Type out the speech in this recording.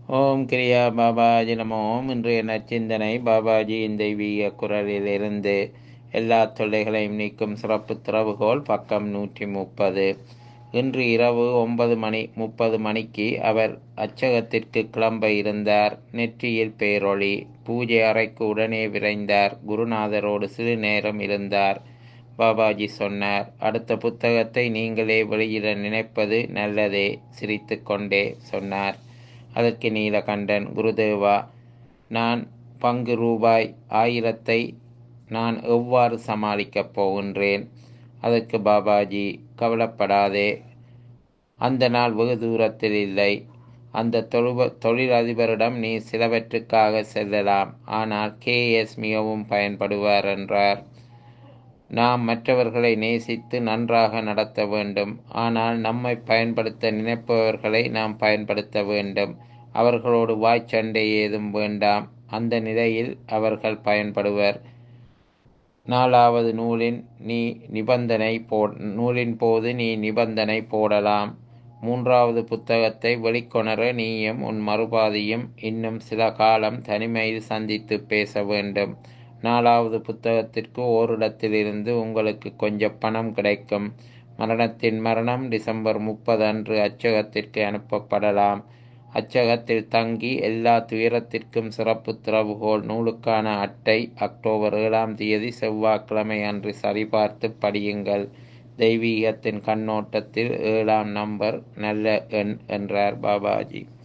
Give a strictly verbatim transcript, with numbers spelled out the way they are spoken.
ஓம் கிரியா பாபாஜி நமோ. ஓம். இன்றைய நற்சிந்தனை பாபாஜியின் தெய்வீக குரலிலிருந்து. எல்லா தொல்லைகளையும் நீக்கும் சிறப்பு திறவுகோல், பக்கம் நூற்றி முப்பது. இன்று இரவு ஒன்பது மணி முப்பது மணிக்கு அவர் அச்சகத்திற்கு கிளம்ப இருந்தார். நெற்றியில் பேரொளி. பூஜை அறைக்கு உடனே விரைந்தார். குருநாதரோடு சிறு நேரம் இருந்தார். பாபாஜி சொன்னார், அடுத்த புத்தகத்தை நீங்களே வெளியிட நினைப்பது நல்லதே. சிரித்து கொண்டே சொன்னார். அதற்கு நீலகண்டன், குருதேவா, நான் பங்கு ரூபாய் ஆயிரத்தை நான் எவ்வாறு சமாளிக்கப் போகின்றேன்? அதற்கு பாபாஜி, கவலைப்படாதே, அந்த நாள் வெகு தூரத்தில் இல்லை. அந்த தொழில் தொழிலதிபரிடம் நீ சிலவற்றுக்காக செல்லலாம், ஆனால் கே எஸ் மிகவும் பயன்படுவார் என்றார். நாம் மற்றவர்களை நேசித்து நன்றாக நடத்த வேண்டும். ஆனால் நம்மை பயன்படுத்த நினைப்பவர்களை நாம் பயன்படுத்த வேண்டும். அவர்களோடு வாய்ச்சண்டை ஏதும் வேண்டாம். அந்த நிலையில் அவர்கள் பயன்படுவர். நாலாவது நூலின் நீ நிபந்தனை போ நூலின் போது நீ நிபந்தனை போடலாம். மூன்றாவது புத்தகத்தை வெளிக்கொணர நீயும் உன் மறுபாதியும் இன்னும் சில காலம் தனிமையில் சந்தித்து பேச வேண்டும். நாலாவது புத்தகத்திற்கு ஓரிடத்திலிருந்து உங்களுக்கு கொஞ்சம் பணம் கிடைக்கும். மரணத்தின் மரணம் டிசம்பர் முப்பது அன்று அச்சகத்திற்கு அனுப்பப்படலாம். அச்சகத்தில் தங்கி எல்லா துயரத்திற்கும் சிறப்பு திறவுகோல் நூலுக்கான அட்டை அக்டோபர் ஏழாம் தேதி செவ்வாய்க்கிழமை அன்று சரிபார்த்து படியுங்கள். தெய்வீகத்தின் கண்ணோட்டத்தில் ஏழாம் நம்பர் நல்ல எண் என்றார் பாபாஜி.